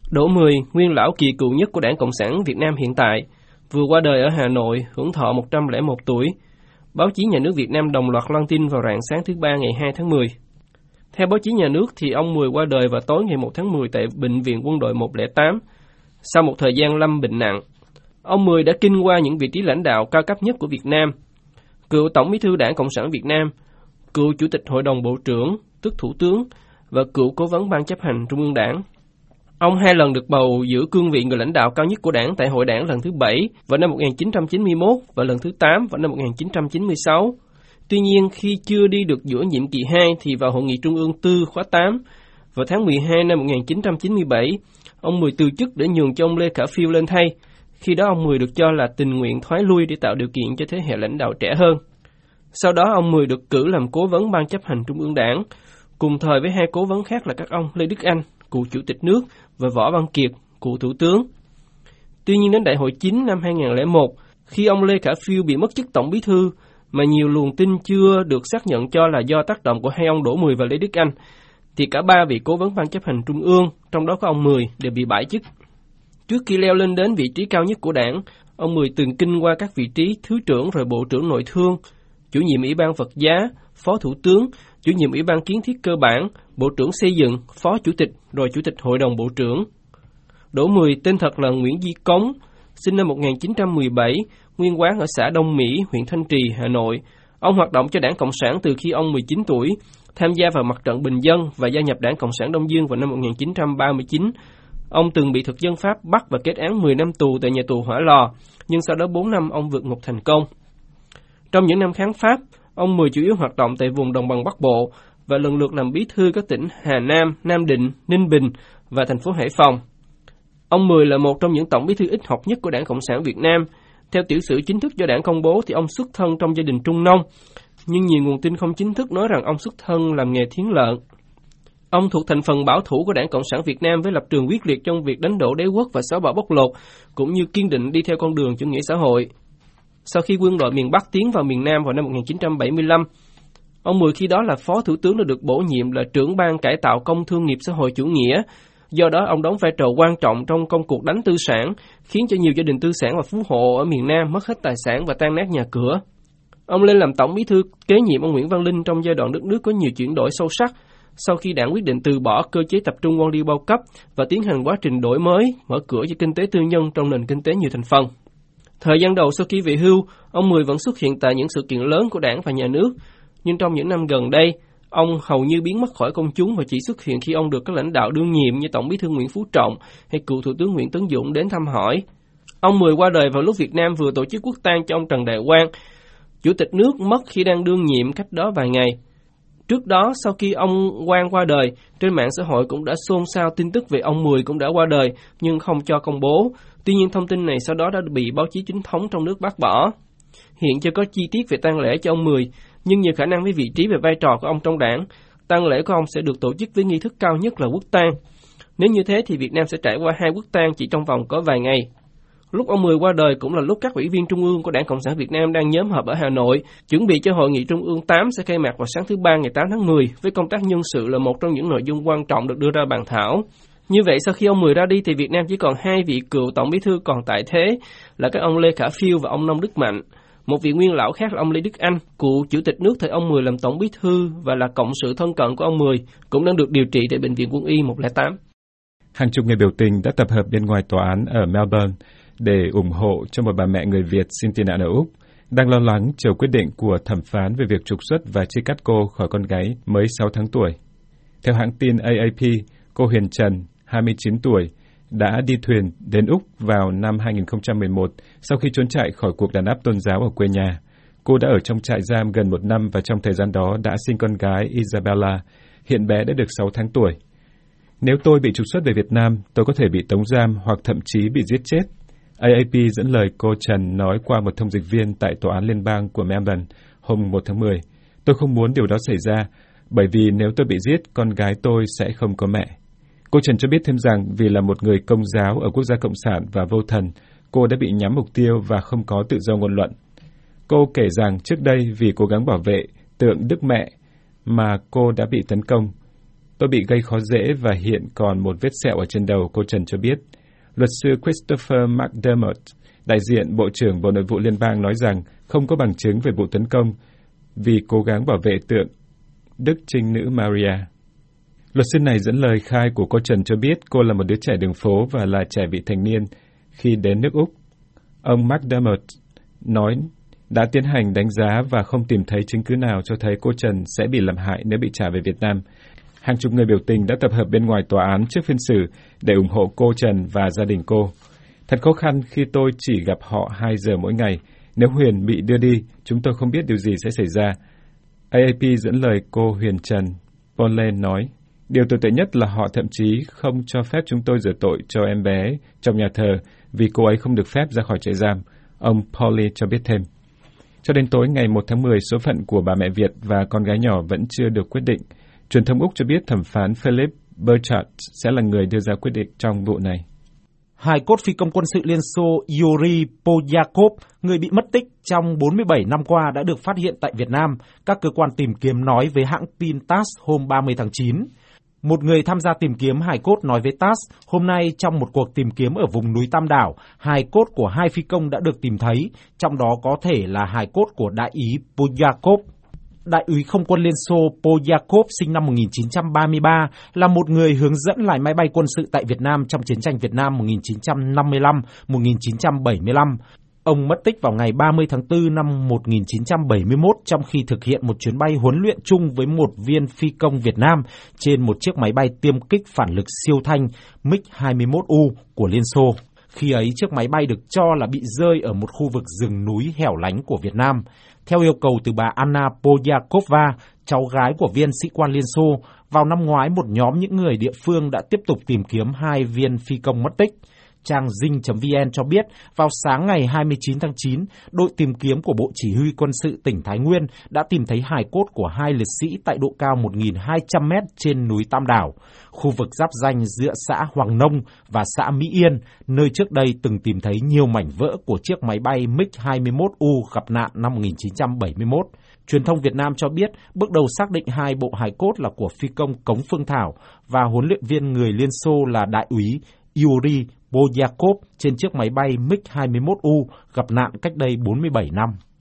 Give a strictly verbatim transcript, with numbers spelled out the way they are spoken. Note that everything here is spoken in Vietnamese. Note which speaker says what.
Speaker 1: Đỗ Mười, nguyên lão kỳ cựu nhất của Đảng Cộng sản Việt Nam hiện tại, vừa qua đời ở Hà Nội, hưởng thọ một trăm lẻ một tuổi. Báo chí nhà nước Việt Nam đồng loạt loan tin vào rạng sáng thứ Ba ngày hai tháng mười. Theo báo chí nhà nước thì ông Mười qua đời vào tối ngày một tháng mười tại Bệnh viện Quân đội một không tám, sau một thời gian lâm bệnh nặng. Ông Mười đã kinh qua những vị trí lãnh đạo cao cấp nhất của Việt Nam: cựu Tổng Bí thư Đảng Cộng sản Việt Nam, cựu Chủ tịch Hội đồng Bộ trưởng, tức Thủ tướng, và cựu Cố vấn Ban chấp hành Trung ương Đảng. Ông hai lần được bầu giữ cương vị người lãnh đạo cao nhất của Đảng tại Hội Đảng lần thứ bảy vào năm một nghìn chín trăm chín mươi mốt và lần thứ tám vào năm một nghìn chín trăm chín mươi sáu. Tuy nhiên, khi chưa đi được giữa nhiệm kỳ hai thì vào Hội nghị Trung ương tư khóa tám, vào tháng mười hai năm một nghìn chín trăm chín mươi bảy, ông Mười từ chức để nhường cho ông Lê Khả Phiêu lên thay. Khi đó ông Mười được cho là tình nguyện thoái lui để tạo điều kiện cho thế hệ lãnh đạo trẻ hơn. Sau đó ông Mười được cử làm cố vấn Ban chấp hành Trung ương Đảng, cùng thời với hai cố vấn khác là các ông Lê Đức Anh, cựu Chủ tịch nước, và Võ Văn Kiệt, cựu Thủ tướng. Tuy nhiên đến Đại hội chín năm hai nghìn không trăm lẻ một, khi ông Lê Khả Phiêu bị mất chức Tổng Bí thư, mà nhiều luồng tin chưa được xác nhận cho là do tác động của hai ông Đỗ Mười và Lê Đức Anh, thì cả ba vị cố vấn Ban chấp hành Trung ương, trong đó có ông Mười, đều bị bãi chức. Trước khi leo lên đến vị trí cao nhất của Đảng, ông Mười từng kinh qua các vị trí Thứ trưởng rồi Bộ trưởng Nội thương, Chủ nhiệm Ủy ban Vật giá, Phó Thủ tướng, Chủ nhiệm Ủy ban Kiến thiết cơ bản, Bộ trưởng Xây dựng, Phó Chủ tịch, rồi Chủ tịch Hội đồng Bộ trưởng. Đỗ Mười tên thật là Nguyễn Duy Cống, sinh năm một nghìn chín trăm mười bảy, nguyên quán ở xã Đông Mỹ, huyện Thanh Trì, Hà Nội. Ông hoạt động cho Đảng Cộng sản từ khi ông mười chín tuổi, tham gia vào mặt trận Bình dân và gia nhập Đảng Cộng sản Đông Dương vào năm một nghìn chín trăm ba mươi chín. Ông từng bị thực dân Pháp bắt và kết án mười năm tù tại nhà tù Hỏa Lò, nhưng sau đó bốn năm ông vượt ngục thành công. Trong những năm kháng Pháp, ông Mười chủ yếu hoạt động tại vùng đồng bằng Bắc Bộ và lần lượt làm bí thư các tỉnh Hà Nam, Nam Định, Ninh Bình và thành phố Hải Phòng. Ông Mười là một trong những tổng bí thư ít học nhất của Đảng Cộng sản Việt Nam. Theo tiểu sử chính thức do Đảng công bố thì ông xuất thân trong gia đình Trung nông, nhưng nhiều nguồn tin không chính thức nói rằng ông xuất thân làm nghề thiến lợn. Ông thuộc thành phần bảo thủ của Đảng Cộng sản Việt Nam với lập trường quyết liệt trong việc đánh đổ đế quốc và xóa bỏ bóc lột, cũng như kiên định đi theo con đường chủ nghĩa xã hội. Sau khi quân đội miền Bắc tiến vào miền Nam vào năm một nghìn chín trăm bảy mươi lăm, ông Mười khi đó là Phó Thủ tướng đã được bổ nhiệm là trưởng ban cải tạo công thương nghiệp xã hội chủ nghĩa. Do đó, ông đóng vai trò quan trọng trong công cuộc đánh tư sản, khiến cho nhiều gia đình tư sản và phú hộ ở miền Nam mất hết tài sản và tan nát nhà cửa. Ông lên làm tổng bí thư kế nhiệm ông Nguyễn Văn Linh trong giai đoạn đất nước có nhiều chuyển đổi sâu sắc, sau khi Đảng quyết định từ bỏ cơ chế tập trung quan liêu bao cấp và tiến hành quá trình đổi mới, mở cửa cho kinh tế tư nhân trong nền kinh tế nhiều thành phần. Thời gian đầu sau khi về hưu, ông Mười vẫn xuất hiện tại những sự kiện lớn của Đảng và nhà nước, nhưng trong những năm gần đây, ông hầu như biến mất khỏi công chúng và chỉ xuất hiện khi ông được các lãnh đạo đương nhiệm như Tổng Bí thư Nguyễn Phú Trọng hay cựu Thủ tướng Nguyễn Tấn Dũng đến thăm hỏi. Ông Mười qua đời vào lúc Việt Nam vừa tổ chức quốc tang cho ông Trần Đại Quang. Chủ tịch nước mất khi đang đương nhiệm cách đó vài ngày. Trước đó, sau khi ông Quang qua đời, trên mạng xã hội cũng đã xôn xao tin tức về ông Mười cũng đã qua đời nhưng không cho công bố. Tuy nhiên thông tin này sau đó đã bị báo chí chính thống trong nước bác bỏ. Hiện chưa có chi tiết về tang lễ cho ông Mười, nhưng nhiều khả năng với vị trí và vai trò của ông trong Đảng, tang lễ của ông sẽ được tổ chức với nghi thức cao nhất là quốc tang. Nếu như thế thì Việt Nam sẽ trải qua hai quốc tang chỉ trong vòng có vài ngày. Lúc ông Mười qua đời cũng là lúc các ủy viên trung ương của Đảng Cộng sản Việt Nam đang nhóm họp ở Hà Nội, chuẩn bị cho Hội nghị Trung ương tám sẽ khai mạc vào sáng thứ Ba ngày tám tháng mười, với công tác nhân sự là một trong những nội dung quan trọng được đưa ra bàn thảo. Như vậy, sau khi ông Mười ra đi thì Việt Nam chỉ còn hai vị cựu tổng bí thư còn tại thế là các ông Lê Khả Phiêu và ông Nông Đức Mạnh. Một vị nguyên lão khác là ông Lê Đức Anh, cựu chủ tịch nước thời ông Mười làm tổng bí thư và là cộng sự thân cận của ông Mười, cũng đang được điều trị tại Bệnh viện Quân y một không tám.
Speaker 2: Hàng chục người biểu tình đã tập hợp bên ngoài tòa án ở Melbourne để ủng hộ cho một bà mẹ người Việt xin tị nạn ở Úc, đang lo lắng chờ quyết định của thẩm phán về việc trục xuất và chia cắt cô khỏi con gái mới sáu tháng tuổi. Theo hãng tin A A P, cô Huyền Trần, hai mươi chín tuổi, đã đi thuyền đến Úc vào năm hai nghìn không trăm mười một sau khi trốn chạy khỏi cuộc đàn áp tôn giáo ở quê nhà. Cô đã ở trong trại giam gần một năm và trong thời gian đó đã sinh con gái Isabella, hiện bé đã được sáu tháng tuổi. Nếu tôi bị trục xuất về Việt Nam, tôi có thể bị tống giam hoặc thậm chí bị giết chết. A A P dẫn lời cô Trần nói qua một thông dịch viên tại Tòa án Liên bang của Melbourne hôm một tháng mười. Tôi không muốn điều đó xảy ra, bởi vì nếu tôi bị giết, con gái tôi sẽ không có mẹ. Cô Trần cho biết thêm rằng vì là một người Công giáo ở quốc gia Cộng sản và vô thần, cô đã bị nhắm mục tiêu và không có tự do ngôn luận. Cô kể rằng trước đây vì cố gắng bảo vệ tượng Đức Mẹ mà cô đã bị tấn công. Tôi bị gây khó dễ và hiện còn một vết sẹo ở trên đầu, cô Trần cho biết. Luật sư Christopher McDermott, đại diện Bộ trưởng Bộ Nội vụ Liên bang nói rằng không có bằng chứng về vụ tấn công vì cố gắng bảo vệ tượng Đức Trinh Nữ Maria. Luật sư này dẫn lời khai của cô Trần cho biết cô là một đứa trẻ đường phố và là trẻ vị thành niên khi đến nước Úc. Ông McDermott nói đã tiến hành đánh giá và không tìm thấy chứng cứ nào cho thấy cô Trần sẽ bị làm hại nếu bị trả về Việt Nam. Hàng chục người biểu tình đã tập hợp bên ngoài tòa án trước phiên xử để ủng hộ cô Trần và gia đình cô. Thật khó khăn khi tôi chỉ gặp họ hai giờ mỗi ngày. Nếu Huyền bị đưa đi, chúng tôi không biết điều gì sẽ xảy ra. a a pê dẫn lời cô Huyền Trần Bolen nói, điều tồi tệ nhất là họ thậm chí không cho phép chúng tôi rửa tội cho em bé trong nhà thờ vì cô ấy không được phép ra khỏi trại giam. Ông Pauli cho biết thêm. Cho đến tối ngày một tháng mười, số phận của bà mẹ Việt và con gái nhỏ vẫn chưa được quyết định. Truyền thông Úc cho biết thẩm phán Philip Burchard sẽ là người đưa ra quyết định trong vụ này.
Speaker 3: Hài cốt phi công quân sự Liên Xô Yuri Polyakov, người bị mất tích trong bốn mươi bảy năm qua đã được phát hiện tại Việt Nam, các cơ quan tìm kiếm nói với hãng tin tát ét hôm ba mươi tháng chín. Một người tham gia tìm kiếm hài cốt nói với tát ét, hôm nay trong một cuộc tìm kiếm ở vùng núi Tam Đảo, hài cốt của hai phi công đã được tìm thấy, trong đó có thể là hài cốt của đại úy Polyakov. Đại úy không quân Liên Xô Polyakov sinh năm một nghìn chín trăm ba mươi ba là một người hướng dẫn lái máy bay quân sự tại Việt Nam trong chiến tranh Việt Nam một nghìn chín trăm năm mươi lăm đến một nghìn chín trăm bảy mươi lăm. Ông mất tích vào ngày ba mươi tháng tư năm một nghìn chín trăm bảy mươi mốt trong khi thực hiện một chuyến bay huấn luyện chung với một viên phi công Việt Nam trên một chiếc máy bay tiêm kích phản lực siêu thanh MiG hai mươi mốt U của Liên Xô. Khi ấy, chiếc máy bay được cho là bị rơi ở một khu vực rừng núi hẻo lánh của Việt Nam. Theo yêu cầu từ bà Anna Polyakova, cháu gái của viên sĩ quan Liên Xô, vào năm ngoái một nhóm những người địa phương đã tiếp tục tìm kiếm hai viên phi công mất tích. Trang Dinh chấm vn cho biết, vào sáng ngày hai mươi chín tháng chín, đội tìm kiếm của Bộ Chỉ huy Quân sự tỉnh Thái Nguyên đã tìm thấy hài cốt của hai liệt sĩ tại độ cao một nghìn hai trăm mét trên núi Tam Đảo, khu vực giáp ranh giữa xã Hoàng Nông và xã Mỹ Yên, nơi trước đây từng tìm thấy nhiều mảnh vỡ của chiếc máy bay MiG hai mươi mốt U gặp nạn năm một nghìn chín trăm bảy mươi mốt. Truyền thông Việt Nam cho biết, bước đầu xác định hai bộ hài cốt là của phi công Cống Phương Thảo và huấn luyện viên người Liên Xô là đại úy Yuri Polyakov trên chiếc máy bay MiG hai mươi mốt U gặp nạn cách đây bốn mươi bảy năm.